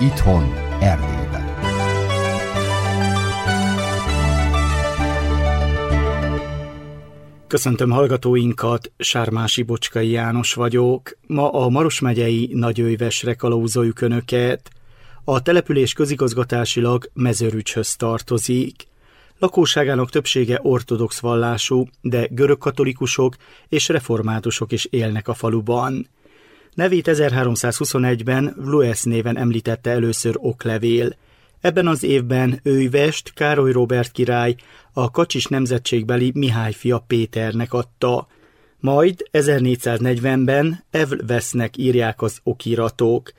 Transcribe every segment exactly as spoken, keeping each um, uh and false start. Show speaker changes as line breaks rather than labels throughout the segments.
Itthon, Erdélyben.
Köszöntöm hallgatóinkat, Sármási Bocskai János vagyok. Ma a Maros megyei Nagyőjvesre kalauzoljuk Önöket. A település közigazgatásilag Mezőrügyhöz tartozik. Lakosságának többsége ortodox vallású, de görögkatolikusok és reformátusok is élnek a faluban. Nevét ezerháromszázhuszonegyben Vluesz néven említette először oklevél. Ebben az évben Őjvest Károly Róbert király a kacsis nemzetségbeli Mihály fia Péternek adta. Majd ezernégyszáznegyvenben Evlvesznek írják az okiratok.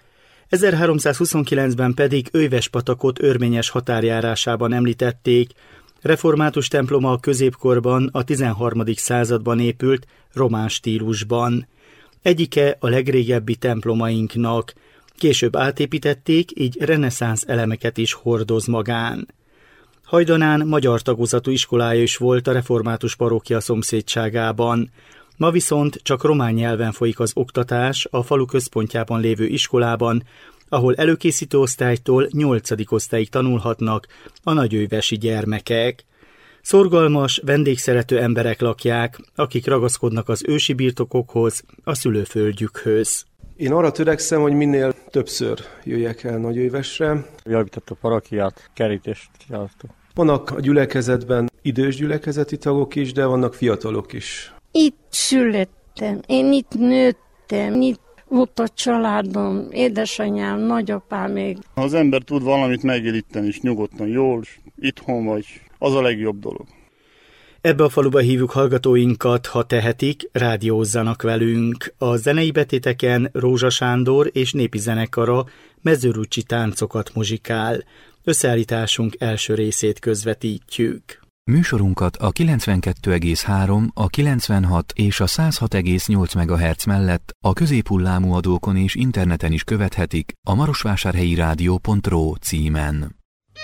ezerháromszázhuszonkilencben pedig Őjvespatakot örményes határjárásában említették. Református temploma a középkorban, a tizenharmadik században épült román stílusban. Egyike a legrégebbi templomainknak. Később átépítették, így reneszánsz elemeket is hordoz magán. Hajdanán magyar tagozatú iskolája is volt a református parókia szomszédságában. Ma viszont csak román nyelven folyik az oktatás a falu központjában lévő iskolában, ahol előkészítő osztálytól nyolcadik osztályig tanulhatnak a nagyőjvesi gyermekek. Szorgalmas, vendégszerető emberek lakják, akik ragaszkodnak az ősi birtokokhoz, a szülőföldjükhöz.
Én arra törekszem, hogy minél többször jöjjek el Nagyőjvesre.
Javított a parakiát, kerítést csináltuk.
Vannak a gyülekezetben idős gyülekezeti tagok is, de vannak fiatalok is.
Itt születtem, én itt nőttem, itt volt a családom, édesanyám, nagyapám még.
Ha az ember tud valamit megélíteni is nyugodtan, jól, itthon vagy, az a legjobb dolog.
Ebbe a faluba hívjuk hallgatóinkat, ha tehetik, rádiózzanak velünk. A zenei betéteken Rózsa Sándor és népi zenekara mezőrügyi táncokat muzsikál. Összeállításunk első részét közvetítjük.
Műsorunkat a kilencvenkettő egész három, a kilencvenhat és a száz hat egész nyolc megahertz mellett a középhullámú adókon és interneten is követhetik a marosvásárhelyi rádió pont ro címen.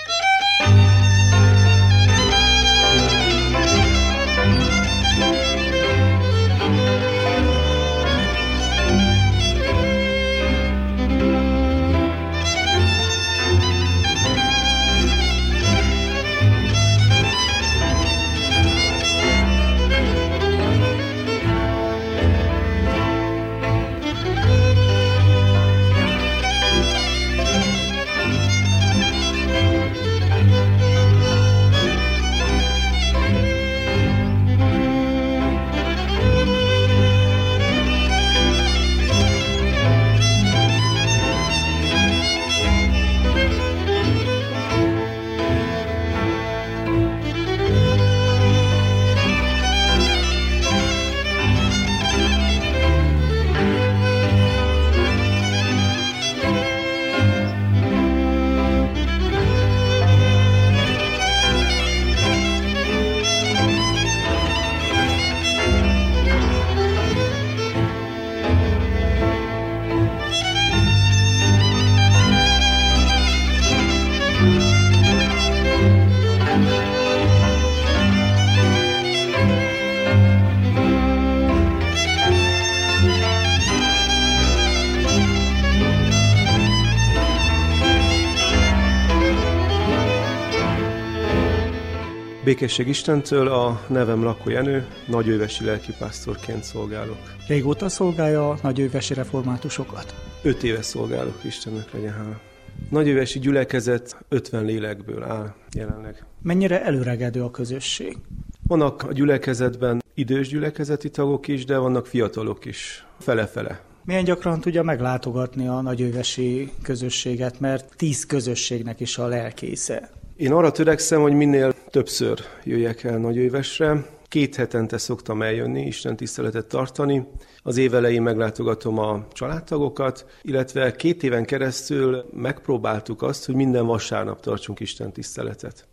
Békesség Istentől, a nevem Lakó Jenő, nagyőjvesi lelkipásztorként szolgálok.
Régóta szolgálja a nagyőjvesi reformátusokat?
Öt éve szolgálok, Istennek legyen hála. Nagyőjvesi gyülekezet ötven lélekből áll jelenleg.
Mennyire előregedő a közösség?
Vannak a gyülekezetben idős gyülekezeti tagok is, de vannak fiatalok is, fele-fele.
Milyen gyakran tudja meglátogatni a nagyőjvesi közösséget, mert tíz közösségnek is a lelkésze?
Én arra törekszem, hogy minél többször jöjjek el Nagyőjvesre. Két hetente szoktam eljönni, Isten tiszteletet tartani. Az év elején meglátogatom a családtagokat, illetve két éven keresztül megpróbáltuk azt, hogy minden vasárnap tartsunk Isten tiszteletet.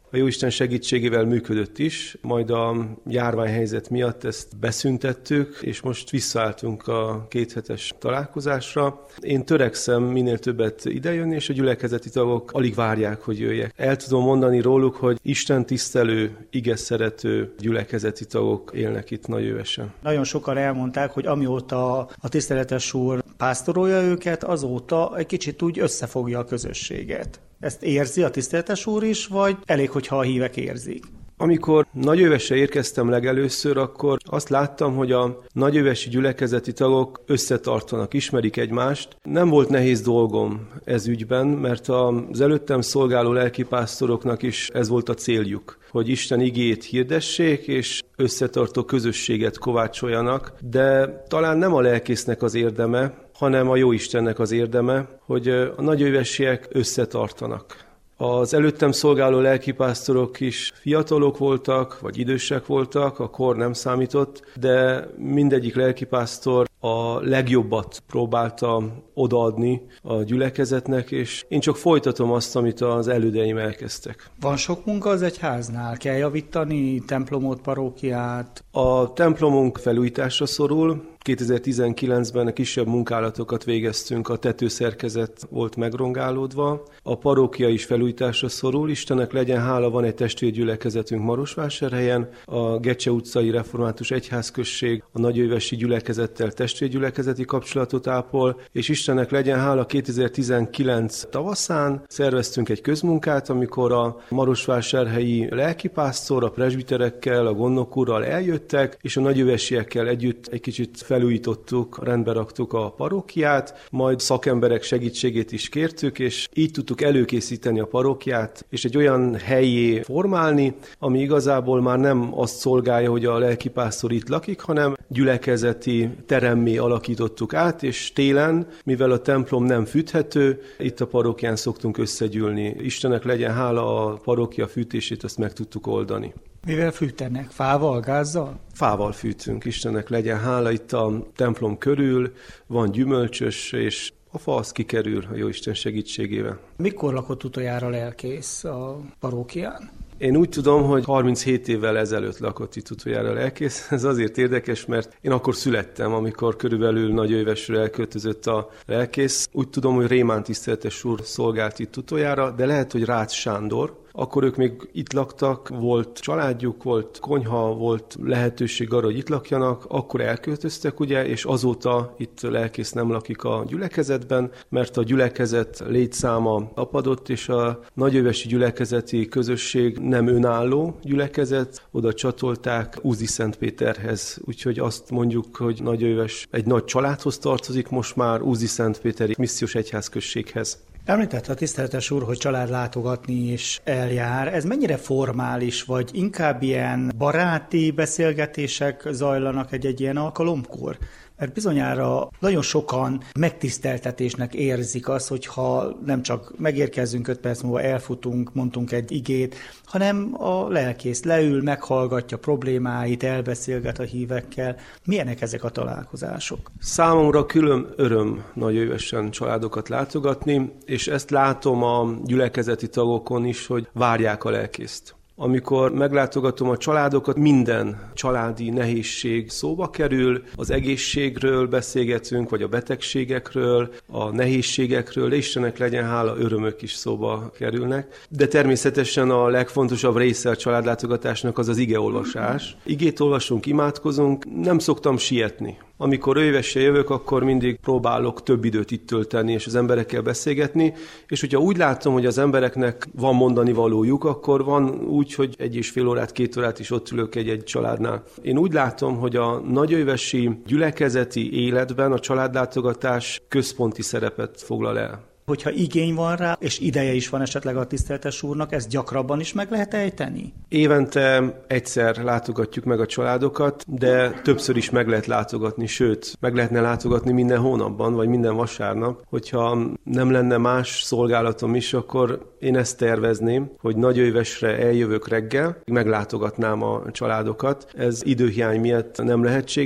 A Jóisten segítségével működött is, majd a járványhelyzet miatt ezt beszüntettük, és most visszaálltunk a kéthetes találkozásra. Én törekszem minél többet idejönni, és a gyülekezeti tagok alig várják, hogy jöjjek. El tudom mondani róluk, hogy Isten tisztelő, ige szerető gyülekezeti tagok élnek itt Nagyővesen.
Nagyon sokan elmondták, hogy amióta a tiszteletes úr pásztorolja őket, azóta egy kicsit úgy összefogja a közösséget. Ezt érzi a tiszteletes úr is, vagy elég, hogyha a hívek érzik?
Amikor Nagyővesre érkeztem legelőször, akkor azt láttam, hogy a nagyővesi gyülekezeti tagok összetartanak, ismerik egymást. Nem volt nehéz dolgom ez ügyben, mert az előttem szolgáló lelkipásztoroknak is ez volt a céljuk, hogy Isten igéjét hirdessék, és összetartó közösséget kovácsoljanak, de talán nem a lelkésznek az érdeme, hanem a Jóistennek az érdeme, hogy a nagyővesiek összetartanak. Az előttem szolgáló lelkipásztorok is fiatalok voltak, vagy idősek voltak, a kor nem számított, de mindegyik lelkipásztor a legjobbat próbálta odaadni a gyülekezetnek, és én csak folytatom azt, amit az elődeim elkezdtek.
Van sok munka az egyháznál? Kell javítani templomot, parókiát?
A templomunk felújításra szorul. kétezer-tizenkilencben kisebb munkálatokat végeztünk, a tetőszerkezet volt megrongálódva. A parókia is felújításra szorul. Istennek legyen hála, van egy testvérgyülekezetünk Marosvásárhelyen, a Gecse utcai református egyházközség a nagyővesi gyülekezettel testvérgyülekezeti kapcsolatot ápol, és Istennek legyen hála, kétezer-tizenkilenc tavaszán szerveztünk egy közmunkát, amikor a marosvásárhelyi lelkipásztor, a presbiterekkel, a gondnok úrral eljöttek, és a nagyővesiekkel együtt egy kicsit felújítottuk, rendbe raktuk a parókiát, majd szakemberek segítségét is kértük, és így tudtuk előkészíteni a parókiát, és egy olyan hellyé formálni, ami igazából már nem azt szolgálja, hogy a lelkipásztor itt lakik, hanem gyülekezeti teremmé alakítottuk át, és télen, mivel a templom nem fűthető, itt a parókián szoktunk összegyűlni. Istennek legyen hála, a parókia fűtését ezt meg tudtuk oldani.
Mivel fűtenek? Fával, gázzal?
Fával fűtünk, Istennek legyen hála, itt a templom körül van gyümölcsös, és a fa az kikerül a Jóisten segítségével.
Mikor lakott utoljára lelkész a parókián?
Én úgy tudom, hogy harminchét évvel ezelőtt lakott itt utoljára lelkész. Ez azért érdekes, mert én akkor születtem, amikor körülbelül Nagyővesről elköltözött a lelkész. Úgy tudom, hogy Rémán tiszteletes úr szolgált itt utoljára, de lehet, hogy Rácz Sándor. Akkor ők még itt laktak, volt családjuk, volt konyha, volt lehetőség arra, hogy itt lakjanak, akkor elköltöztek, ugye, és azóta itt lelkész nem lakik a gyülekezetben, mert a gyülekezet létszáma apadott, és a nagyővesi gyülekezeti közösség nem önálló gyülekezet, oda csatolták Újszentpéterhez, úgyhogy azt mondjuk, hogy Nagyőves egy nagy családhoz tartozik, most már Újszentpéteri missziós egyházközséghez.
Említette a tiszteletes úr, hogy család látogatni is eljár. Ez mennyire formális, vagy inkább ilyen baráti beszélgetések zajlanak egy-egy ilyen alkalomkor? Mert bizonyára nagyon sokan megtiszteltetésnek érzik azt, hogyha nem csak megérkezzünk, öt perc múlva elfutunk, mondtunk egy igét, hanem a lelkész leül, meghallgatja problémáit, elbeszélget a hívekkel. Milyenek ezek a találkozások?
Számomra külön öröm Nagyővesen családokat látogatni, és ezt látom a gyülekezeti tagokon is, hogy várják a lelkészt. Amikor meglátogatom a családokat, minden családi nehézség szóba kerül, az egészségről beszélgetünk, vagy a betegségekről, a nehézségekről, de Istennek legyen hála, örömök is szóba kerülnek. De természetesen a legfontosabb része a családlátogatásnak az az igeolvasás. Igét olvasunk, imádkozunk, nem szoktam sietni. Amikor Ővesre jövök, akkor mindig próbálok több időt itt tölteni, és az emberekkel beszélgetni, és hogyha úgy látom, hogy az embereknek van mondani valójuk, akkor van úgy, hogy egy és fél órát, két órát is ott ülök egy-egy családnál. Én úgy látom, hogy a nagyővesi gyülekezeti életben a családlátogatás központi szerepet foglal el.
Hogyha igény van rá, és ideje is van esetleg a tiszteletes úrnak, ezt gyakrabban is meg lehet ejteni?
Évente egyszer látogatjuk meg a családokat, de többször is meg lehet látogatni, sőt, meg lehetne látogatni minden hónapban, vagy minden vasárnap. Hogyha nem lenne más szolgálatom is, akkor én ezt tervezném, hogy Nagyővesre eljövök reggel, meglátogatnám a családokat. Ez időhiány miatt nem lehetséges.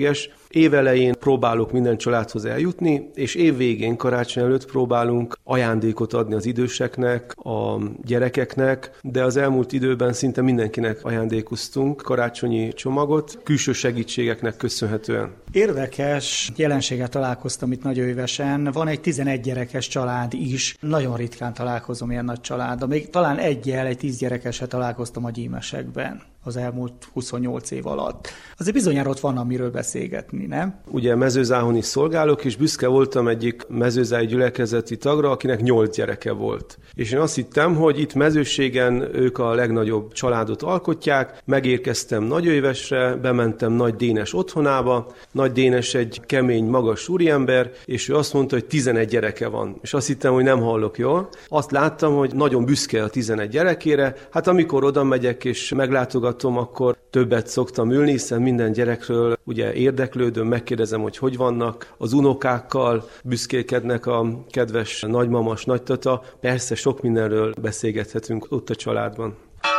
Évelején próbálok minden családhoz eljutni, és évvégén, karácsony előtt próbálunk ajándékot adni az időseknek, a gyerekeknek, de az elmúlt időben szinte mindenkinek ajándékoztunk karácsonyi csomagot, külső segítségeknek köszönhetően.
Érdekes jelenséggel találkoztam itt Nagyővesen. Van egy tizenegy gyerekes család is. Nagyon ritkán találkozom ilyen nagy családdal. Még talán egyel, egy tíz gyerekesre találkoztam a gyímesekben az elmúlt huszonnyolc év alatt. Azért bizonyára ott van, amiről beszélgetni, nem?
Ugye Mezőzáhon is szolgálok, és büszke voltam egyik mezőzáhi gyülekezeti tagra, akinek nyolc gyereke volt. És én azt hittem, hogy itt Mezőségen ők a legnagyobb családot alkotják. Megérkeztem Nagyővesre, bementem Nagy Dénes otthonába. Nagy Dénes egy kemény, magas úriember, és ő azt mondta, hogy tizenegy gyereke van. És azt hittem, hogy nem hallok jól. Azt láttam, hogy nagyon büszke a tizenegy gyerekére. Hát amikor oda megyek és meglátogatom, akkor többet szoktam ülni, hiszen minden gyerekről ugye érdeklődöm, megkérdezem, hogy hogy vannak, az unokákkal büszkélkednek a kedves nagymamas, nagytata. Persze sok mindenről beszélgethetünk ott a családban.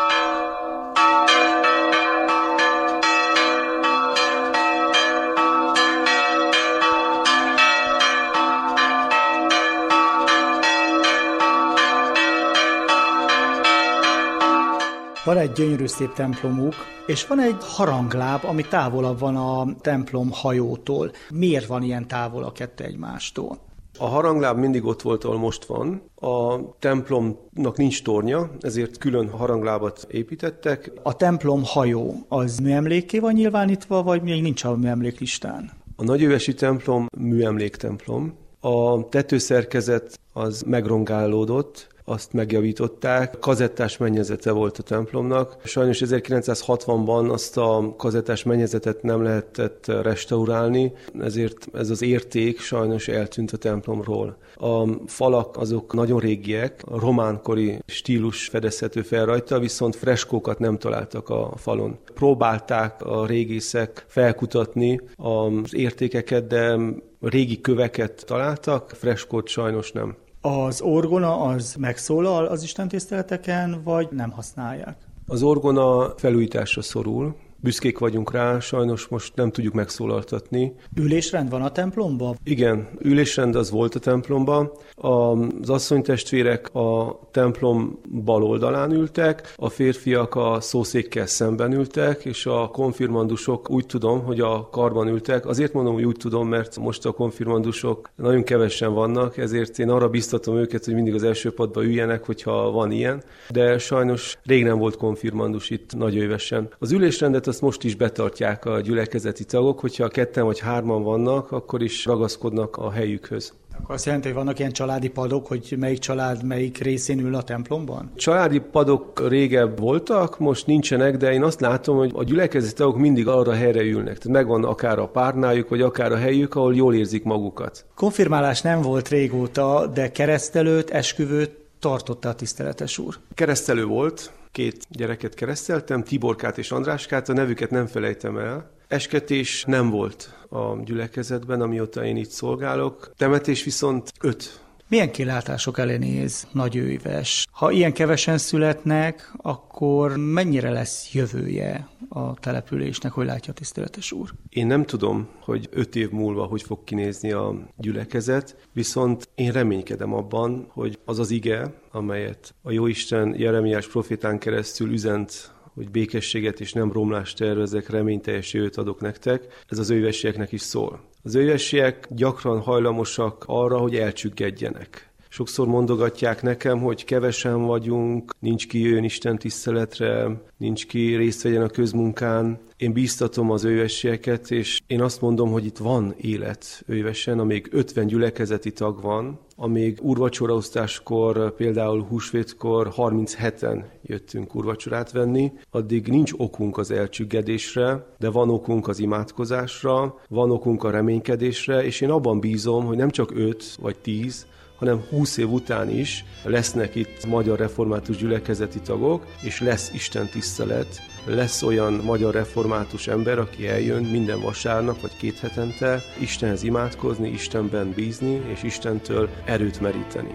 Van egy gyönyörű szép templomuk, és van egy harangláb, ami távolabb van a templom hajótól. Miért van ilyen távol a kettő egymástól?
A harangláb mindig ott volt, ahol most van. A templomnak nincs tornya, ezért külön haranglábat építettek.
A templom hajó az műemlékké van nyilvánítva, vagy még nincs a műemléklistán?
A nagyővesi templom műemléktemplom. A tetőszerkezet az megrongálódott, azt megjavították. Kazettás mennyezete volt a templomnak. Sajnos ezerkilencszázhatvanban azt a kazettás mennyezetet nem lehetett restaurálni, ezért ez az érték sajnos eltűnt a templomról. A falak azok nagyon régiek, a románkori stílus fedezhető fel rajta, viszont freskókat nem találtak a falon. Próbálták a régészek felkutatni az értékeket, de régi köveket találtak, freskót sajnos nem.
Az orgona az megszólal az istentiszteleteken, vagy nem használják?
Az orgona felújításra szorul. Büszkék vagyunk rá, sajnos most nem tudjuk megszólaltatni.
Ülésrend van a templomban?
Igen, ülésrend az volt a templomban. Az asszonytestvérek a templom bal oldalán ültek, a férfiak a szószékkel szemben ültek, és a konfirmandusok úgy tudom, hogy a karban ültek. Azért mondom, hogy úgy tudom, mert most a konfirmandusok nagyon kevesen vannak, ezért én arra biztatom őket, hogy mindig az első padba üljenek, hogyha van ilyen. De sajnos rég nem volt konfirmandus itt Nagyővesen. Az ülésrendet azt most is betartják a gyülekezeti tagok, hogyha ketten vagy hárman vannak, akkor is ragaszkodnak a helyükhöz.
Akkor azt jelenti, hogy vannak ilyen családi padok, hogy melyik család melyik részén ül a templomban?
Családi padok régebb voltak, most nincsenek, de én azt látom, hogy a gyülekezeti tagok mindig arra helyre ülnek. Tehát megvan akár a párnájuk, vagy akár a helyük, ahol jól érzik magukat.
Konfirmálás nem volt régóta, de keresztelőt, esküvőt tartotta a tiszteletes úr.
Keresztelő volt, két gyereket kereszteltem, Tiborkát és Andráskát, a nevüket nem felejtem el. Esketés nem volt a gyülekezetben, amióta én itt szolgálok. Temetés viszont öt.
Milyen kilátások elé néz Nagyőves? Ha ilyen kevesen születnek, akkor mennyire lesz jövője a településnek, hogy látja a tiszteletes úr?
Én nem tudom, hogy öt év múlva hogy fog kinézni a gyülekezet, viszont én reménykedem abban, hogy az az ige, amelyet a Jóisten Jeremiás profétán keresztül üzent, hogy békességet és nem romlást tervezek, reményteljes jövőt adok nektek, ez az ővesieknek is szól. Az ővesiek gyakran hajlamosak arra, hogy elcsüggedjenek. Sokszor mondogatják nekem, hogy kevesen vagyunk, nincs ki jön Isten tiszteletre, nincs ki részt vegyen a közmunkán. Én bíztatom az ővesieket, és én azt mondom, hogy itt van élet Ővesen, amíg ötven gyülekezeti tag van, amíg úrvacsoraosztáskor, például húsvétkor harmincheten jöttünk úrvacsorát venni, addig nincs okunk az elcsüggedésre, de van okunk az imádkozásra, van okunk a reménykedésre, és én abban bízom, hogy nem csak öt vagy tíz, hanem húsz év után is lesznek itt magyar református gyülekezeti tagok, és lesz Isten tisztelet, lesz olyan magyar református ember, aki eljön minden vasárnap vagy két hetente Istenhez imádkozni, Istenben bízni, és Istentől erőt meríteni.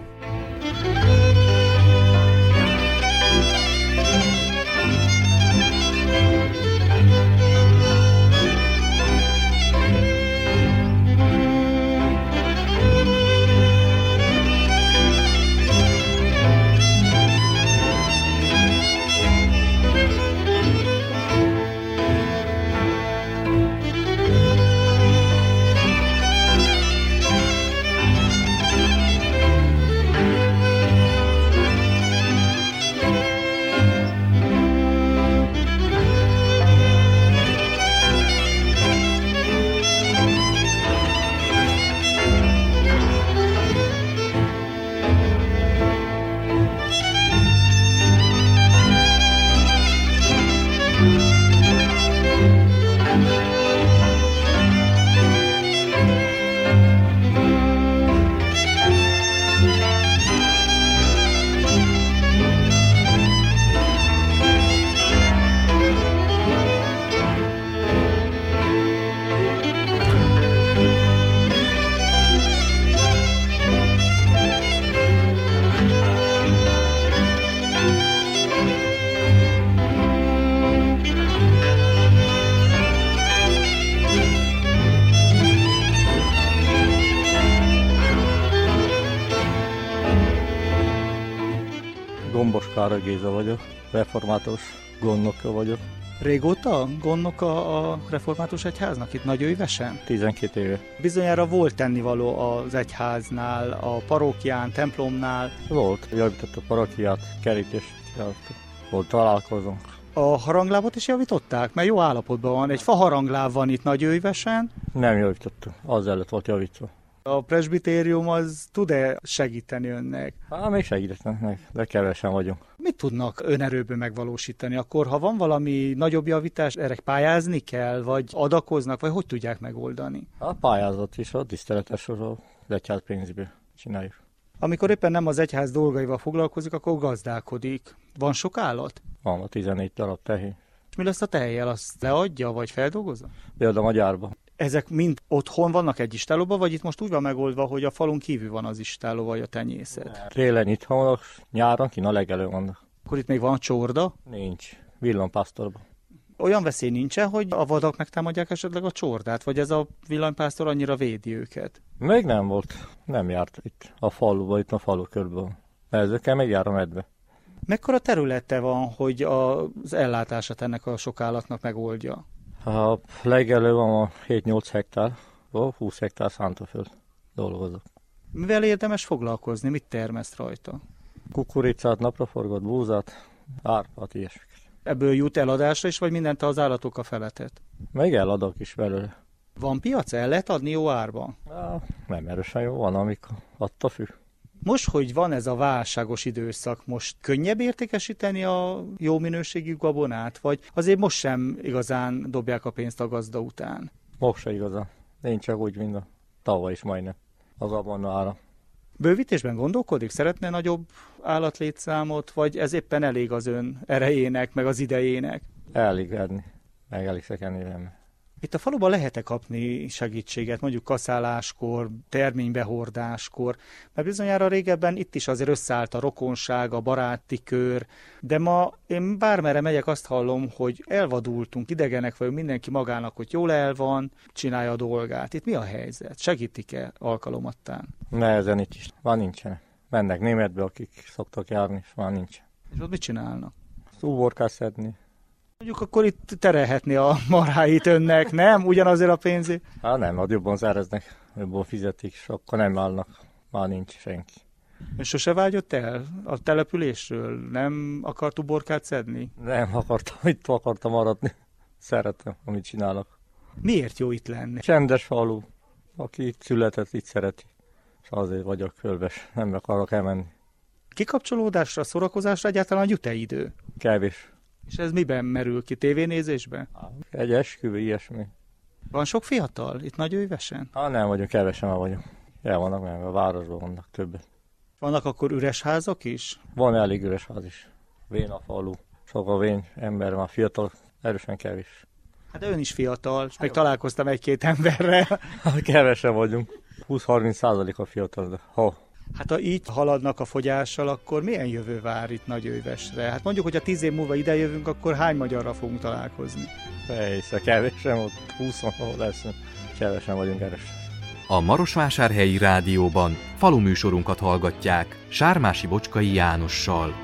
Gombos Károly Géza vagyok, református gondnoka vagyok.
Régóta gondnoka a református egyháznak itt Nagyőjvesen?
tizenkét éve.
Bizonyára volt tennivaló az egyháznál, a parókián, templomnál.
Volt, javított a parókiát, kerítést javított. Volt találkozónk.
A haranglábot is javították? Mert jó állapotban van. Egy fa harangláb van itt Nagyőjvesen.
Nem javítottuk, az előtt volt javítva.
A presbitérium az tud-e segíteni önnek?
Hát még segítettnek meg, de kevesen vagyunk.
Mit tudnak önerőből megvalósítani? Akkor, ha van valami nagyobb javítás, erre pályázni kell, vagy adakoznak, vagy hogy tudják megoldani?
A pályázat is, a tiszteletes az egyház pénzből csináljuk.
Amikor éppen nem az egyház dolgaival foglalkozik, akkor gazdálkodik. Van sok állat?
Van a tizennégy darab tehén.
És mi lesz a tejjel? Azt leadja, vagy feldolgozza?
Beadom a gyárba.
Ezek mind otthon vannak egy istálóban, vagy itt most úgy van megoldva, hogy a falun kívül van az istáló, vagy a tenyészet?
Télen itt vannak, nyáron kint a legelő vannak.
Akkor itt még van csorda?
Nincs. Villanpásztorban.
Olyan veszély nincsen, hogy a vadak megtámadják esetleg a csordát, vagy ez a villanypásztor annyira védi őket?
Még nem volt. Nem járt itt a faluban, itt a falu körben. Ezekkel még jár a medve.
Mekkora területe van, hogy az ellátását ennek a sok állatnak megoldja?
A legelő van a hét-nyolc hektár, húsz hektár szántóföld dolgozok.
Mivel érdemes foglalkozni? Mit termeszt rajta?
Kukoricát, napraforgott, búzát, árpát, ilyesmiket.
Ebből jut eladásra is, vagy mindent az állatok a feletet?
Még eladok is belőle.
Van piac? El lehet adni jó árban?
Ja, nem erősen jó, van, amikor attól függ.
Most, hogy van ez a válságos időszak, most könnyebb értékesíteni a jó minőségű gabonát, vagy azért most sem igazán dobják a pénzt a gazda után?
Most se igazán. Én csak úgy, mint a tavaly is majdnem. A gabona ára.
Bővítésben gondolkodik? Szeretne nagyobb állatlétszámot, vagy ez éppen elég az ön erejének, meg az idejének?
Elég edni, meg elég szekenni nem.
Itt a faluban lehet-e kapni segítséget, mondjuk kaszáláskor, terménybehordáskor, mert bizonyára régebben itt is azért összeállt a rokonság, a baráti kör, de ma én bármerre megyek, azt hallom, hogy elvadultunk, idegenek vagyunk, mindenki magának, hogy jól el van, csinálja a dolgát. Itt mi a helyzet? Segítik-e alkalomattán?
Nehezen itt is. Már nincsenek. Mennek németbe, akik szoktak járni, és már nincsen.
És ott mit csinálnak?
Uborkát szedni.
Mondjuk akkor itt terelhetni a marháit önnek, nem? Ugyanazért a pénzért?
Hát nem, ott jobban szereznek, jobban fizetik, és akkor nem állnak, már nincs senki.
És sose vágyott el a településről? Nem akart uborkát szedni?
Nem akartam, itt akartam maradni. Szeretem, amit csinálok.
Miért jó itt lenni?
Csendes falu, aki itt született, itt szereti. És azért vagyok fölves, nem akarok elmenni.
Kikapcsolódásra, szórakozásra egyáltalán jut-e idő?
Kevés.
És ez miben merül ki? Tévénézésben?
Egy esküvő, ilyesmi.
Van sok fiatal itt Nagyőjvesen?
Hát nem vagyunk, kevesen már vagyunk. El vannak, mert a városban vannak többet.
Vannak akkor üres házak is?
Van elég üres ház is. Vén a falu. Sok a vén ember, már fiatal, erősen kevés.
Hát ön is fiatal, és még találkoztam egy-két emberrel.
Kevesen vagyunk. húsz-harminc százalék a fiatal, de ha.
Hát ha így haladnak a fogyással, akkor milyen jövő vár itt Nagyőjvesre? Hát mondjuk, hogy a tíz év múlva idejövünk, akkor hány magyarral fogunk találkozni?
Persze, kevesen, ott húszon leszünk. Kevesen vagyunk erősen.
A Marosvásárhelyi Rádióban faluműsorunkat hallgatják Sármási Bocskai Jánossal.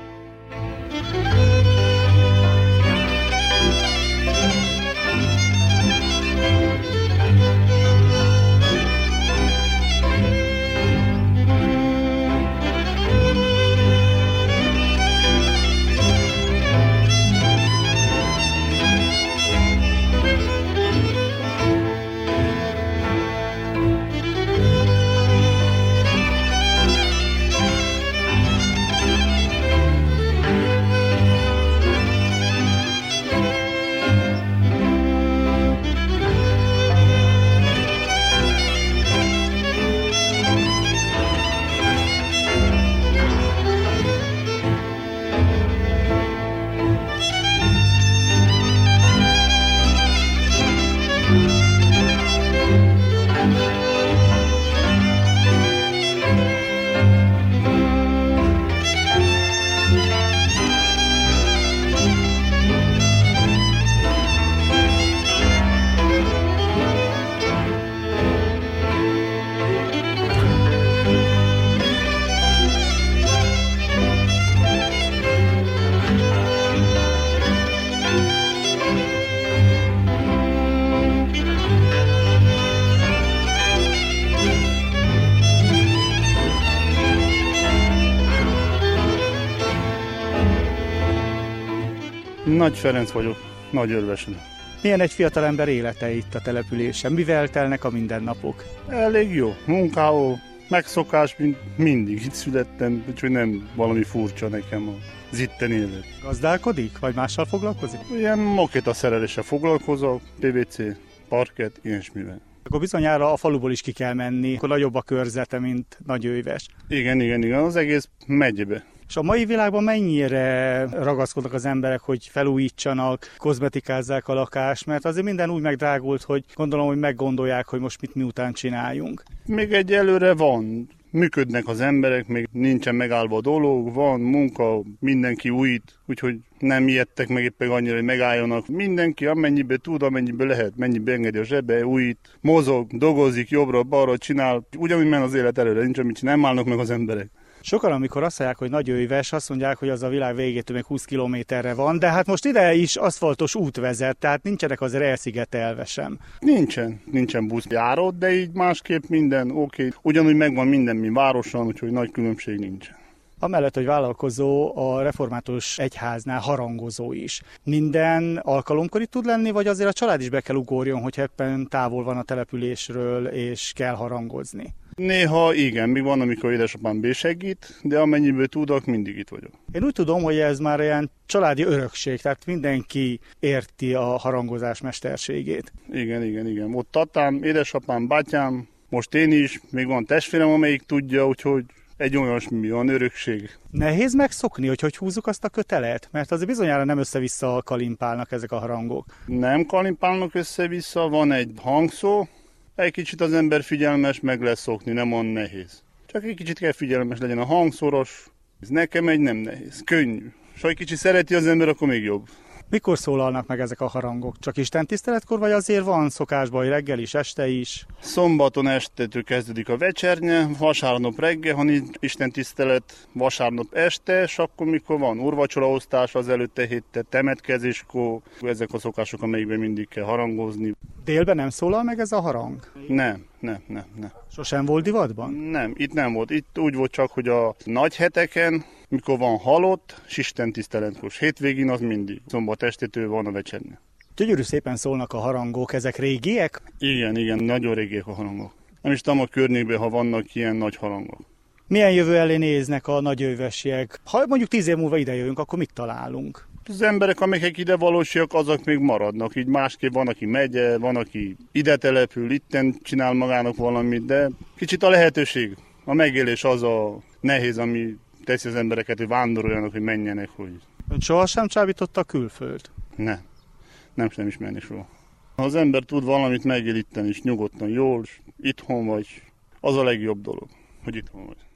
Nagy Ferenc vagyok, Nagyörvesen.
Milyen egy fiatalember élete itt a településen? Mivel telnek a mindennapok?
Elég jó. Munkával, megszokás, mint mindig. Itt születtem, úgyhogy nem valami furcsa nekem az itten élet.
Gazdálkodik? Vagy mással foglalkozik?
Ilyen mokéta szereléssel foglalkozok, pé vé cé, parkett, ilyesmivel.
Akkor bizonyára a faluból is ki kell menni, akkor nagyobb a körzete, mint Nagyőves.
Igen, igen, igen, az egész megyebe.
És a mai világban mennyire ragaszkodnak az emberek, hogy felújítsanak, kozmetikázzák a lakást, mert azért minden úgy megdrágult, hogy gondolom, hogy meggondolják, hogy most mit miután csináljunk.
Még egyelőre van. Működnek az emberek, még nincsen megállva a dolog, van munka, mindenki újít, úgyhogy nem ijedtek meg éppen annyira, hogy megálljanak. Mindenki amennyibe tud, amennyibe lehet, mennyibe engedi a zsebe, újít, mozog, dolgozik, jobbra-balra, csinál. Ugyanúgy men az élet előre, nincs amit csinál, nem állnak meg az emberek.
Sokan, amikor azt mondják, hogy Nagyőves, azt mondják, hogy az a világ végétől még húsz kilométerre van, de hát most ide is aszfaltos út vezet, tehát nincsenek azért elszigetelve sem.
Nincsen, nincsen buszjáró, de így másképp minden oké. Okay. Ugyanúgy megvan minden, mint városan, úgyhogy nagy különbség nincsen.
Amellett, hogy vállalkozó, a református egyháznál harangozó is. Minden alkalomkor itt tud lenni, vagy azért a család is be kell ugorjon, hogy éppen távol van a településről, és kell harangozni?
Néha igen, még van, amikor édesapám besegít, de amennyiből tudok, mindig itt vagyok.
Én úgy tudom, hogy ez már ilyen családi örökség, tehát mindenki érti a harangozás mesterségét.
Igen, igen, igen. Ott tatám, édesapám, bátyám, most én is, még van testvérem, amelyik tudja, úgyhogy egy olyasmi, olyan örökség.
Nehéz megszokni, hogy hogy húzzuk azt a kötelet? Mert azért bizonyára nem össze-vissza kalimpálnak ezek a harangok.
Nem kalimpálnak össze-vissza, van egy hangszó, egy kicsit az ember figyelmes, meg lesz szokni, nem olyan nehéz. Csak egy kicsit kell figyelmes legyen a hangszoros, ez nekem egy nem nehéz, könnyű. És ha egy kicsit szereti az ember, akkor még jobb.
Mikor szólalnak meg ezek a harangok? Csak istentiszteletkor, vagy azért van szokásban, hogy reggel is, este is?
Szombaton estetől kezdődik a vecsernye, vasárnap reggel, ha nincs istentisztelet, vasárnap este, és akkor mikor van úrvacsoraosztás az előtte héttel, temetkezéskor, ezek a szokások, amelyikben mindig kell harangozni.
Délben nem szólal meg ez a harang?
Nem, nem, nem, nem.
Sosem volt divatban?
Nem, itt nem volt. Itt úgy volt csak, hogy a nagy heteken, mikor van halott, és istentiszteletkor. Hétvégén az mindig. Szombat estétől van a vecsernye.
Gyönyörű szépen szólnak a harangok, ezek régiek?
Igen, igen, nagyon régiek a harangok. Nem is tudom a környékben, ha vannak ilyen nagy harangok.
Milyen jövő elé néznek a nagyővesiek? Ha mondjuk tíz év múlva ide jövünk, akkor mit találunk?
Az emberek, amelyek ide valósiak, azok még maradnak. Így másképp van, aki megy, van, aki ide települ, itten csinál magának valamit, de kicsit a lehetőség, a megélés az a nehéz, ami teszi az embereket, hogy vándoroljanak, hogy menjenek. Hogy...
Ön sohasem csábította a külföld?
Nem, nem sem is menni soha. Ha az ember tud valamit megél itten is, nyugodtan, jól, itthon vagy, az a legjobb dolog, hogy itthon vagy.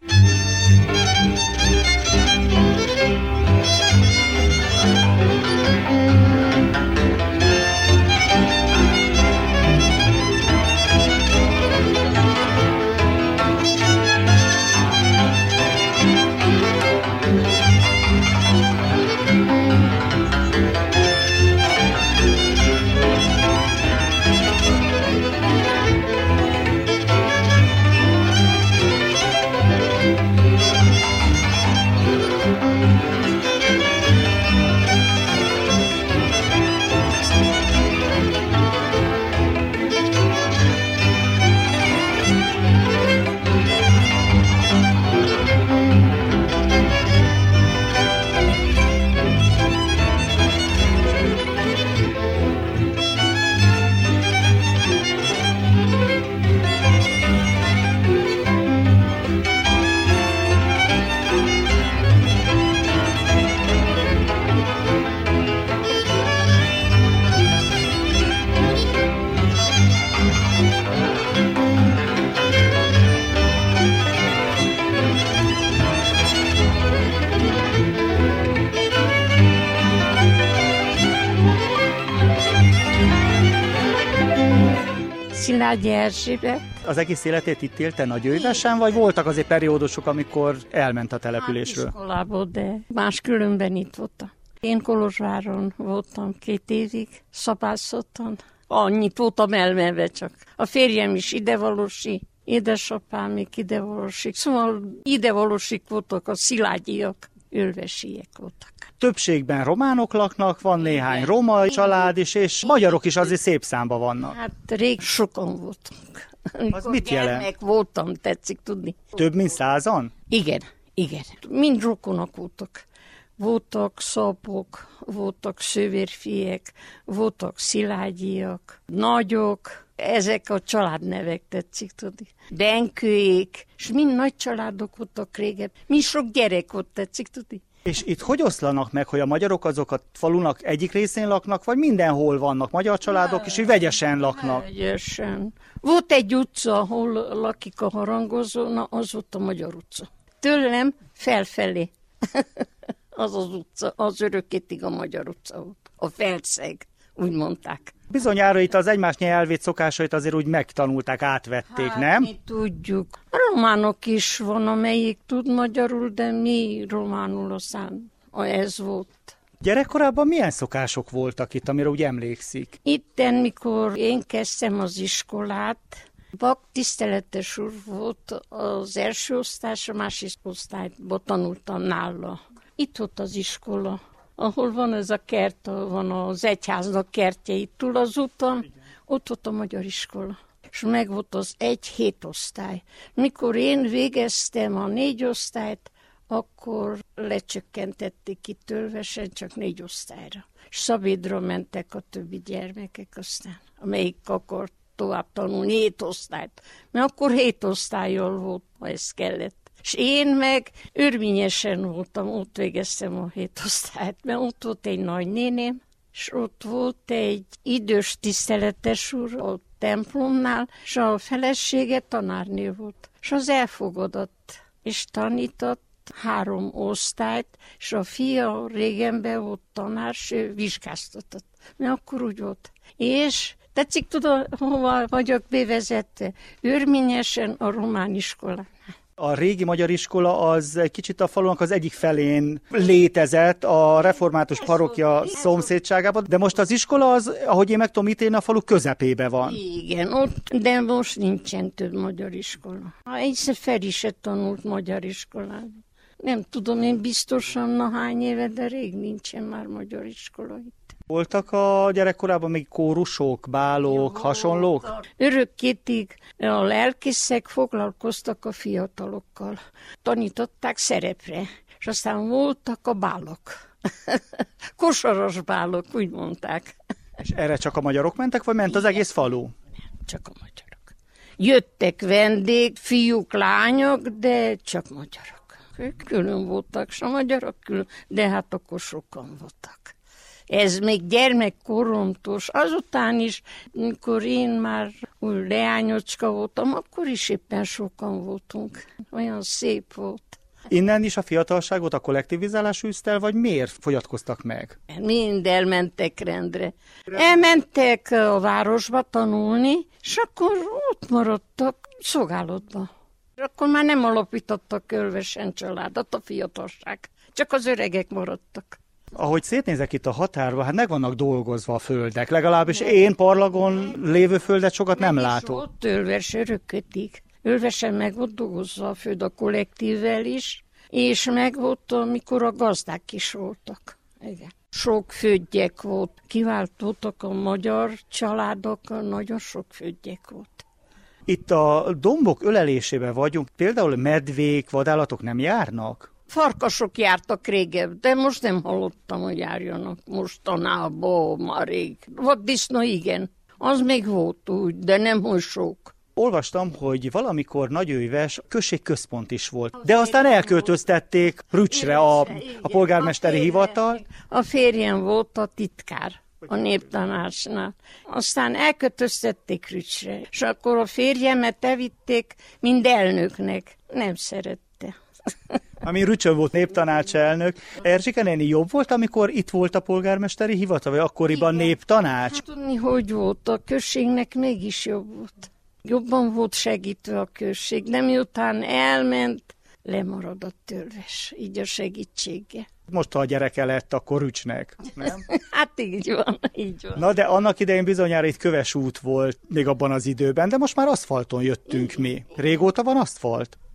Szilágyi Erzsébet.
Az egész életét itt élte Nagyővesen, vagy voltak azért periódusok, amikor elment a településről?
Hát iskolából, de máskülönben itt voltam. Én Kolozsváron voltam két évig, szabászottan. Annyit voltam elmenve csak. A férjem is idevalósi, édesapám még idevalósik. Szóval idevalósik voltak a szilágyiak, örvesiek voltak.
többségben románok laknak, van néhány roma család is, és magyarok is azért szép számban vannak.
Hát rég sokan voltunk.
Az mit jelent?
Gyermek voltam, tetszik tudni.
Több mint százan?
Igen, igen. Mind rokonok voltak. Voltak szapok, voltak szővérfiek, voltak szilágyiak, nagyok, ezek a családnevek, tetszik tudni. Benkőék, és mind nagy családok voltak régen. Mi sok gyerek volt, tetszik tudni.
És itt hogy oszlanak meg, hogy a magyarok azok a falunak egyik részén laknak, vagy mindenhol vannak magyar családok, és így vegyesen laknak?
Vegyesen. Volt egy utca, ahol lakik a harangozó, na az volt a Magyar utca. Tőlem felfelé. Az az utca, az örökkétig a Magyar utca volt. A Feldszeg, úgy mondták.
Bizonyára itt az egymás nyelvét, szokásait azért úgy megtanulták, átvették,
hát,
nem?
mi tudjuk. A románok is van, amelyik tud magyarul, de mi románul aztán ez volt.
Gyerekkorában milyen szokások voltak itt, amire úgy emlékszik?
Itten, mikor én kezdtem az iskolát, Bak tiszteletes úr volt az első osztás, a másik osztályban tanultam nála. Itt volt az iskola, ahol van ez a kert, van az egyháznak kertje itt túl az úton, igen. Ott volt a magyar iskola. És meg volt az egy-hét osztály. Mikor én végeztem a négy osztályt, akkor lecsökkentették itt Tölvesen csak négy osztályra. És Szabédra mentek a többi gyermekek aztán, amelyik akart tovább tanulni hét osztályt. Mert akkor hét osztályjal volt, ha ez kellett. És én meg Örményesen voltam, ott végeztem a hét osztályt, mert ott volt egy nagynéném, és ott volt egy idős tiszteletes úr a templomnál, és a felesége tanárnő volt. És az elfogadott, és tanított három osztályt, és a fia régenben volt tanár, és ő vizsgáztatott. Mert akkor úgy volt. És tetszik, tudod, hova vagyok bevezetve? Örményesen a román iskolánál.
A régi magyar iskola az egy kicsit a falunak az egyik felén létezett, a református parókia szomszédságában, de most az iskola az, ahogy én meg tudom ítélni, a falu közepébe van.
Igen, ott, de most nincsen több magyar iskola. Egyszer Feri se tanult magyar iskolán. Nem tudom, én biztosan na hány éve, de rég nincsen már magyar iskola itt.
Voltak a gyerekkorában még kórusok, bálók, jó, hasonlók?
Örökkétig a lelkészek foglalkoztak a fiatalokkal. Tanították szerepre, és aztán voltak a bálok. Kosaras bálok, úgy mondták.
És erre csak a magyarok mentek, vagy ment az egész falu? Nem,
csak a magyarok. Jöttek vendég, fiúk, lányok, de csak magyarok. Ők külön voltak, és a magyarok külön, de hát akkor sokan voltak. Ez még gyermekkoromtól, azután is, mikor én már úgy leányocska voltam, akkor is éppen sokan voltunk. Olyan szép volt.
Innen is a fiatalságot a kollektivizálás űzte el, vagy miért fogyatkoztak meg?
Mind elmentek rendre. Elmentek a városba tanulni, és akkor ott maradtak szolgálatba. Akkor már nem alapítottak Kölvesen családot a fiatalság, csak az öregek maradtak.
Ahogy szétnézek itt a határba, hát meg vannak dolgozva a földek. Legalábbis én Parlagon lévő földet sokat nem, nem látok.
Ott Tölves örökkötig. Ölvesen meg volt dolgozva a föld a kollektívvel is, és meg volt, amikor a gazdák is voltak. Igen. Sok földgyek volt. Kiváltottak a magyar családok, nagyon sok földgyek volt.
Itt a dombok ölelésében vagyunk, például medvék, vadállatok nem járnak?
Farkasok jártak régebb, de most nem hallottam, hogy járjanak mostanában, már rég. Vaddisznó igen, az még volt úgy, de nem hogy sok.
Olvastam, hogy valamikor Nagyőves községközpont is volt, de aztán elköltöztették Rücsre a, a polgármesteri hivatal.
A férjem volt a titkár a néptanácsnál. Aztán elköltöztették Rücsre, és akkor a férjemet elvitték mind elnöknek. Nem szerette.
Ami Rücsön volt néptanácselnök. Erzsike néni jobb volt, amikor itt volt a polgármesteri hivatal, vagy akkoriban igen. Néptanács?
Hát, tudni, hogy volt. A községnek mégis jobb volt. Jobban volt segítve a község, de miután elment, lemaradott Tölves, így a segítsége.
Most, ha a gyereke lett, akkor Rücsnek, nem?
Hát így van, így van.
Na de annak idején bizonyára itt köves út volt még abban az időben, de most már aszfalton jöttünk mi. Régóta van aszfalt?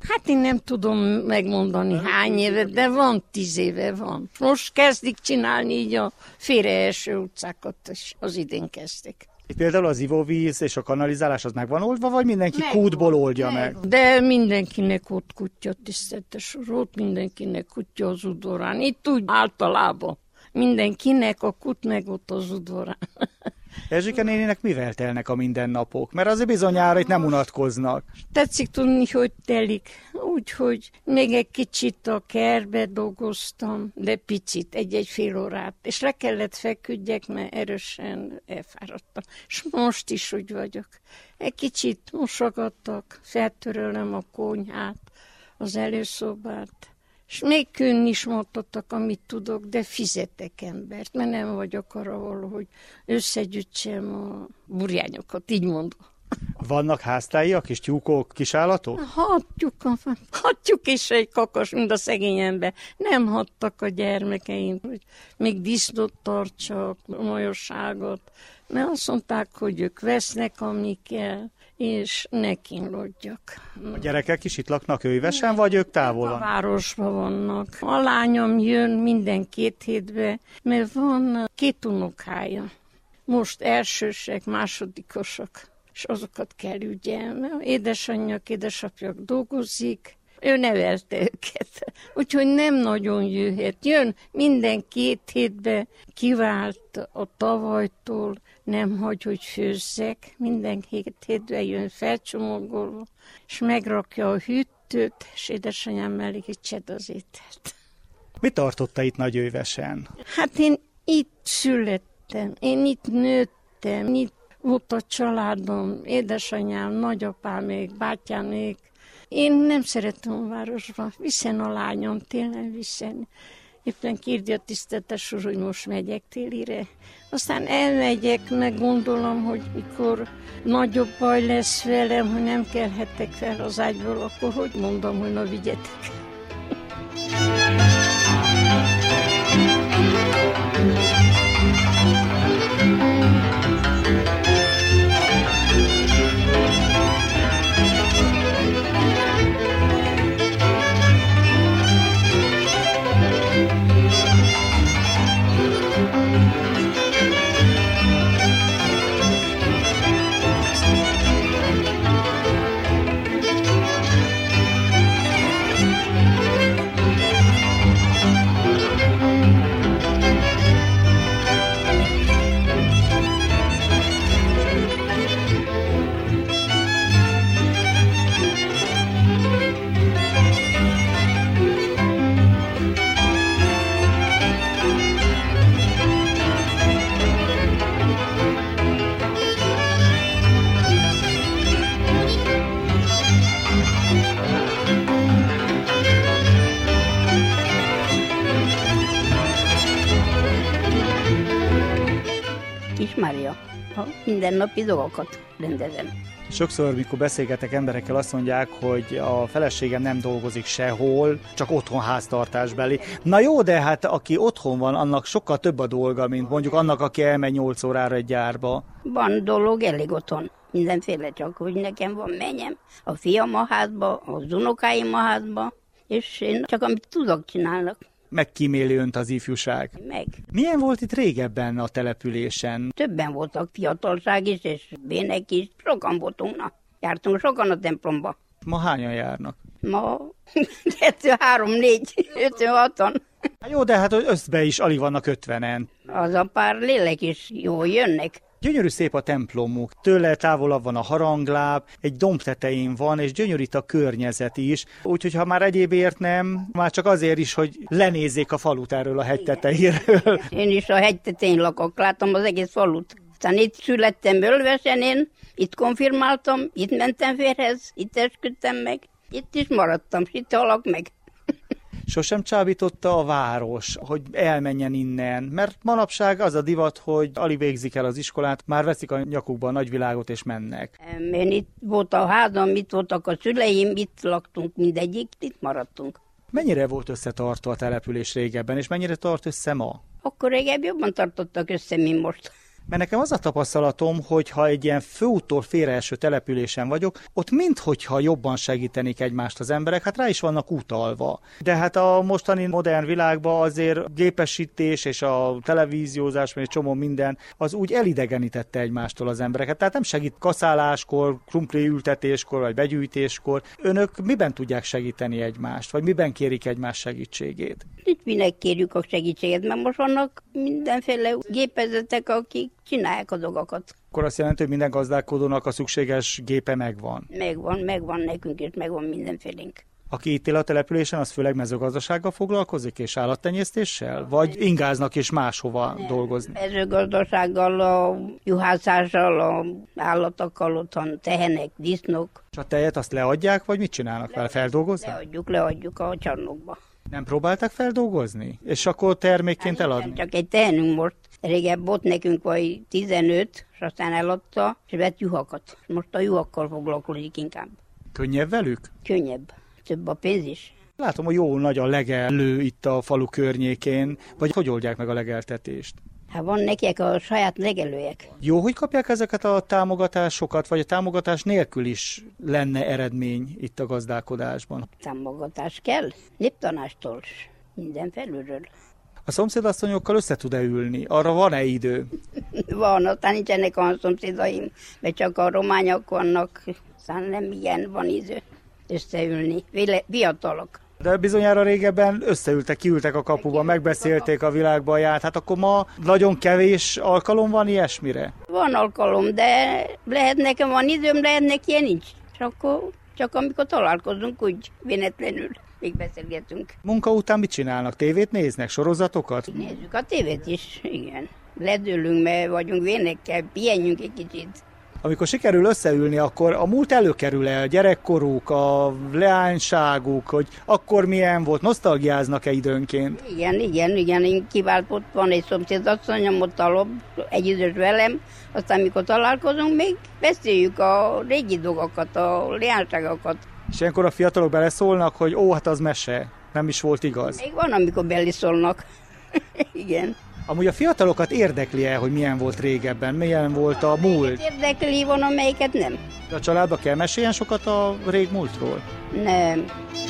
Hát én nem tudom megmondani hány éve, de van tíz éve van. Most kezdik csinálni így a félreeső utcákat, és az idén kezdték.
Itt például az ivóvíz és a kanalizálás az meg van oldva, vagy mindenki meg kútból oldja meg? meg?
De mindenkinek ott kutya, tiszteletes úr, ott mindenkinek kutya az udvarán. Itt úgy általában mindenkinek a kut meg ott az udvarán.
Erzsike néninek mivel telnek a mindennapok? Mert azért bizonyára itt nem unatkoznak.
Tetszik tudni, hogy telik. Úgyhogy még egy kicsit a kertbe dolgoztam, de picit, egy-egy fél órát. És le kellett feküdjek, mert erősen elfáradtam. És most is úgy vagyok. Egy kicsit mosogattak, feltörölöm a konyhát, az előszobát. És még könn is mondottak, amit tudok, de fizetek embert, mert nem vagyok arra való, hogy összegyűjtsem a burjányokat, így mondom.
Vannak háztáiak és tyúkok, kisállatok?
Hat tyúka van, hat tyúk és egy kakas, mind a szegény ember. Nem hagytak a gyermekeim, hogy még disznót tartsak, majosságot, mert azt mondták, hogy ők vesznek, ami kell, és ne kínlódjak.
A gyerekek is itt laknak Őjvesen, vagy ők távol van?
A városban vannak. A lányom jön minden két hétbe, mert van két unokája. Most elsősek, másodikosok, és azokat kell ügyelni. Édesanyjak, édesapjak dolgozik, ő nevelte őket. Úgyhogy nem nagyon jöhet. Jön minden két hétbe, kivált a tavalytól, nem hagy, hogy főzzek. Minden két hétben jön felcsomagolva, és megrakja a hűtőt, és édesanyám mellé csed az ételt.
Mi tartotta itt Nagyőjvesen?
Hát én itt születtem, én itt nőttem, itt volt a családom, édesanyám, nagyapámék, bátyámék. Én nem szeretem a városban, viszen a lányom, tényleg viszen. Éppen kérdi a tiszteletes úr, hogy most megyek télire. Aztán elmegyek, meg gondolom, hogy mikor nagyobb baj lesz velem, hogy nem kelhettek fel az ágyból, akkor hogy mondom, hogy na vigyetek.
Mária, a mindennapi dolgokat rendezem.
Sokszor, mikor beszélgetek emberekkel, azt mondják, hogy a feleségem nem dolgozik sehol, csak otthon háztartásbeli. Na jó, de hát aki otthon van, annak sokkal több a dolga, mint mondjuk annak, aki elmegy nyolc órára egy gyárba.
Van dolog elég otthon, mindenféle, csak hogy nekem van mennyem, a fiam a házba, az unokáim a házba, és én csak amit tudok csinálnak.
Megkíméli önt az ifjúság.
Meg.
Milyen volt itt régebben a településen?
Többen voltak, fiatalság is, és bének is. Sokan voltunk, na. Jártunk sokan a templomba.
Ma hányan járnak?
Ma kettő, három, négy, ötven, hatan.
Hát jó, de hát összbe is alig vannak ötvenen.
Az a pár lélek is jól jönnek.
Gyönyörű szép a templomuk, tőle távolabb van a harangláb, egy domb tetején van, és gyönyörű itt a környezet is, úgyhogy ha már egyébért nem, már csak azért is, hogy lenézzék a falut erről a hegy tetejéről.
Én is a hegy tetején lakok, látom az egész falut. Aztán itt születtem Bölvesen én, itt konfirmáltam, itt mentem férhez, itt esküdtem meg, itt is maradtam, és itt halak meg.
Sosem csábította a város, hogy elmenjen innen, mert manapság az a divat, hogy alig végzik el az iskolát, már veszik a nyakukba a nagyvilágot és mennek.
Én itt volt a házam, itt voltak a szüleim, itt laktunk mindegyik, itt maradtunk.
Mennyire volt összetartva a település régebben, és mennyire tart össze ma?
Akkor régebb jobban tartottak össze, mint most.
Mert nekem az a tapasztalatom, hogy ha egy ilyen főúttól félreeső településen vagyok, ott minthogyha jobban segítenék egymást az emberek, hát rá is vannak utalva. De hát a mostani modern világban azért gépesítés és a televíziózás, vagy egy csomó minden, az úgy elidegenítette egymástól az embereket. Tehát nem segít kaszáláskor, krumpli ültetéskor, vagy begyűjtéskor. Önök miben tudják segíteni egymást, vagy miben kérik egymás segítségét?
Itt minek kérjük a segítséget, mert most vannak mindenféle gépezetek, akik csinálják a dolgokat.
Akkor azt jelenti, hogy minden gazdálkodónak a szükséges gépe megvan?
Megvan, megvan nekünk, és megvan mindenfélénk.
Aki itt él a településen, az főleg mezőgazdasággal foglalkozik, és állattenyésztéssel? Vagy ingáznak és máshova
Nem,
dolgozni?
mezőgazdasággal, a juhászással, a állatokkal, otthon tehenek, disznók.
És a tejet azt leadják, vagy mit csinálnak vele? Feldolgozni?
Leadjuk, leadjuk a csarnokba.
Nem próbálták feldolgozni? És akkor termékként
Hát
eladni?
csak egy tehenünk most. Régebb ott nekünk vagy tizenöt, és aztán eladta, és vett juhakat. Most a juhakkal foglalkozik inkább.
Könnyebb velük?
Könnyebb. Több a pénz is.
Látom, hogy jó nagy a legelő itt a falu környékén, vagy hogy oldják meg a legeltetést?
Hát van nekiek a saját legelőjek.
Jó, hogy kapják ezeket a támogatásokat, vagy a támogatás nélkül is lenne eredmény itt a gazdálkodásban?
Támogatás kell, néptanástól, minden felülről.
A szomszédasszonyokkal össze tud-e ülni? Arra van-e idő?
Van, aztán nincsenek olyan szomszédaim, mert csak a rományok vannak, aztán nem ilyen van idő összeülni, fiatalok.
De bizonyára régebben összeültek, kiültek a kapuba, megbeszélték a világbaját, hát akkor ma nagyon kevés alkalom van ilyesmire?
Van alkalom, de lehet nekem van időm, lehet neki nincs. És akkor csak amikor találkozunk, úgy véletlenül még beszélgetünk.
Munka után mit csinálnak? Tévét néznek? Sorozatokat?
Nézzük a tévét is, igen. Ledőlünk, mert vagyunk vénekkel, pihenjünk egy kicsit.
Amikor sikerül összeülni, akkor a múlt előkerül-e, a gyerekkoruk, a leányságuk, hogy akkor milyen volt, nosztalgiáznak-e időnként?
Igen, igen, igen, én kivált, ott van egy szomszédasszonyom, ott alap, egy idős velem, aztán mikor találkozunk, még beszéljük a régi dolgokat, a leányságokat.
És ilyenkor a fiatalok beleszólnak, hogy ó, hát az mese, nem is volt igaz.
Még van, amikor beleszólnak. Igen.
Amúgy a fiatalokat érdekli-e, hogy milyen volt régebben, milyen volt a múlt?
Érdekli, van, amelyiket nem.
De a családba kell meséljen sokat a régmúltról?
Nem.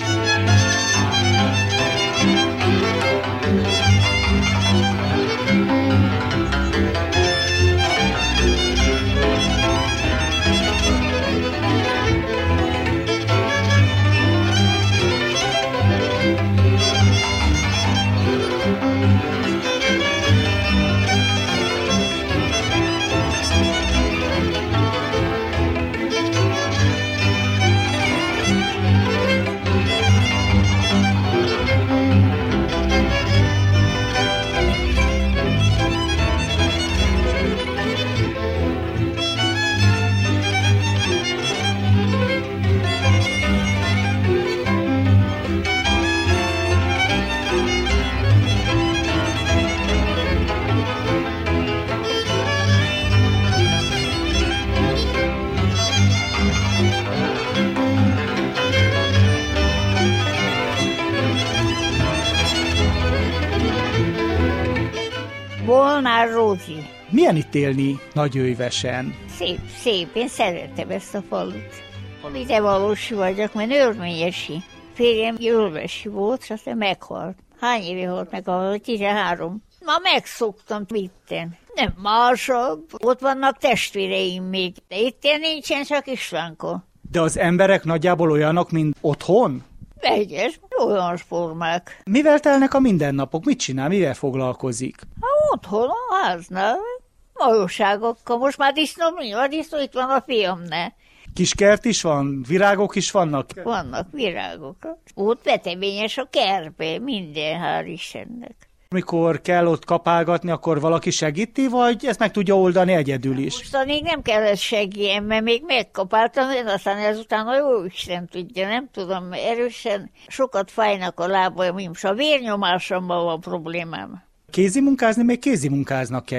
Volnár Rózi.
Milyen itt élni Nagyőjvesen?
Szép, szép. Én szeretem ezt a falut. Ide valósi vagyok, mert örményesi. Férjem ölvesi volt, és aztán meghalt. Hány éve halt meg? A tizenhárom. Ma megszoktam itten. Nem másabb. Ott vannak testvéreim még. De itt nincsen, csak Istvánka.
De az emberek nagyjából olyanok, mint otthon?
Egyes, olyan formák.
Mivel telnek a mindennapok? Mit csinál? Mivel foglalkozik?
Ha otthon, a háznál. Majosságokkal. Most már disznó, mi van disznó? Itt van a fiamnál.
Kiskert is van? Virágok is vannak?
Vannak virágok. Ott veteményes a kertbe, minden, hál' Istennek.
Amikor kell ott kapálgatni, akkor valaki segíti, vagy ezt meg tudja oldani egyedül is?
Mostanig nem kellett segíteni, mert még megkapáltam, de aztán ezután a jó Isten tudja, nem tudom, erősen sokat fájnak a lábaim, és a vérnyomásommal van problémám.
Kézimunkázni még kézimunkáznak-e?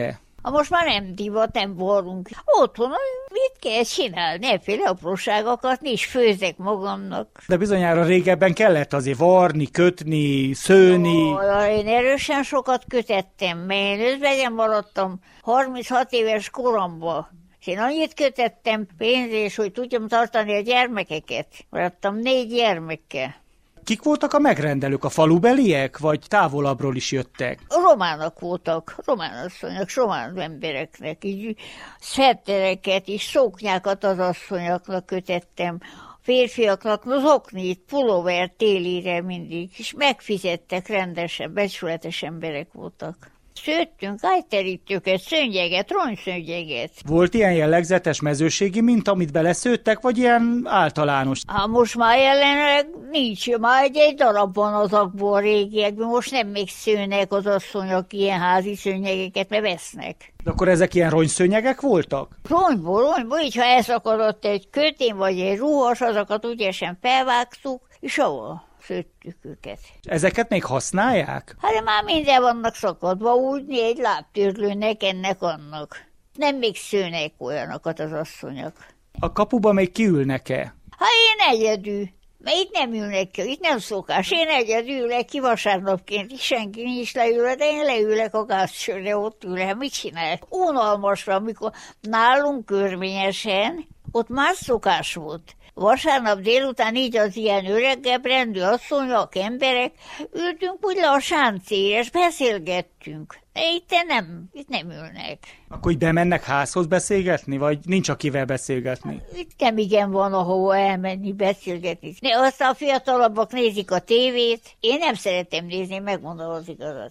Ha most már nem divat, nem varunk. Otthon mit kell csinálni? Nefféle apróságokat, nincs főzek magamnak.
De bizonyára régebben kellett azért varni, kötni, szőni.
Ó, én erősen sokat kötettem, mert én özvegyen maradtam harminchat éves koromban. Én annyit kötettem pénzés, hogy tudjam tartani a gyermekeket. Maradtam négy gyermekkel.
Kik voltak a megrendelők? A falubeliek, vagy távolabbról is jöttek?
Románok voltak, román asszonyok, román embereknek. Így szettereket és szoknyákat az asszonyoknak kötettem. Férfiaknak zoknit, pulóver télire mindig, és megfizettek rendesen, becsületes emberek voltak. Szőttünk ágyterítőket, szöngyeget, rongyszöngyeget.
Volt ilyen jellegzetes mezőségi mint, amit beleszőttek, vagy ilyen általános?
Hát most már jelenleg nincs, már egy, egy darab van azokból a régiekben, most nem még szőnek az asszonyok ilyen házi szőnyegeket, mert vesznek.
De akkor ezek ilyen rongyszőnyegek voltak?
Rongyból, rongyból, így ha elszakadott egy kötén vagy egy ruhas, azokat ügyesen felvágtuk, és ahol szőttük őket.
Ezeket még használják?
Hát de már minden vannak szakadva, úgy egy lábtörlőnek, ennek annak. Nem még szőnek olyanokat az asszonyok.
A kapuba még kiülnek-e?
Hát én egyedül. Mert itt nem ülnek ki, itt nem szokás. Én egyedül ülek ki vasárnapként, senki nincs leülve, de én leülek a gázsörre, ott ülek. Mit csinálok? Unalmasra, amikor nálunk Körményesen, ott más szokás volt. Vasárnap délután így az ilyen öregebb rendű asszonyok, emberek, ültünk úgy le a sáncére, és beszélgettünk. De itt nem, itt nem ülnek.
Akkor így bemennek házhoz beszélgetni, vagy nincs akivel beszélgetni?
Itt nem igen van, ahova elmenni, beszélgetni. De aztán a fiatalabbak nézik a tévét. Én nem szeretem nézni, megmondom az igazat.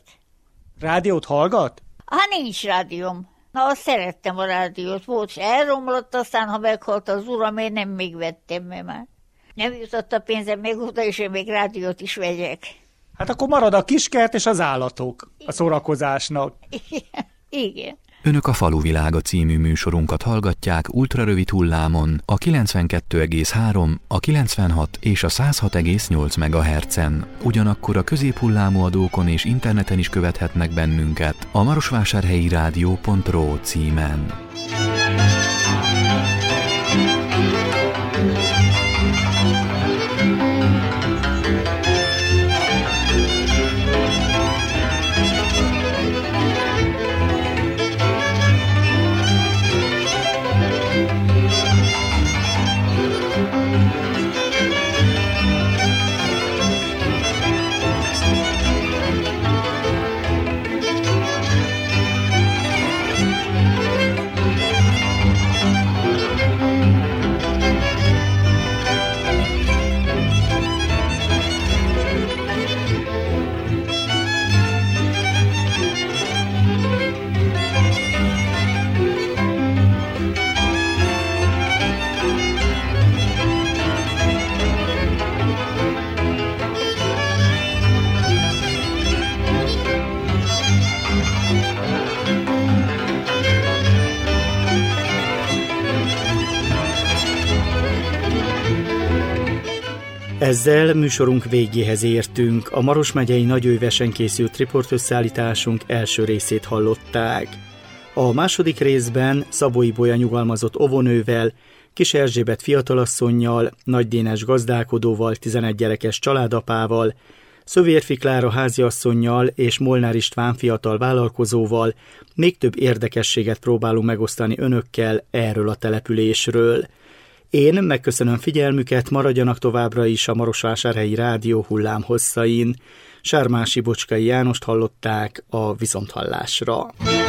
Rádiót hallgat?
Hát nincs rádióm. Na, azt szerettem a rádiót, volt, és elromlott, aztán, ha meghalt az uram, én nem még vettem, mert már nem jutott a pénzem még oda, és én még rádiót is vegyek.
Hát akkor marad a kiskert és az állatok a szórakozásnak.
Igen. Igen.
Önök a Faluvilága című műsorunkat hallgatják ultrarövid hullámon a kilencvenkettő egész három, a kilencvenhat és a száz hat egész nyolc megahertzen. Ugyanakkor a középhullámú adókon és interneten is követhetnek bennünket a marosvásárhelyi rádió pont ro címen.
Ezzel műsorunk végéhez értünk. A Maros megyei Nagyőjvesen készült riportösszeállításunk első részét hallották. A második részben Szabó Ibolya nyugalmazott óvónővel, Kis Erzsébet fiatalasszonnyal, Nagy Dénes gazdálkodóval, tizenegy gyerekes családapával, Szövérfi Klára háziasszonnyal és Molnár István fiatal vállalkozóval még több érdekességet próbálunk megosztani önökkel erről a településről. Én megköszönöm figyelmüket, maradjanak továbbra is a Marosvásárhelyi Rádió hullámhosszain. Sármási Bocskai Jánost hallották a viszonthallásra.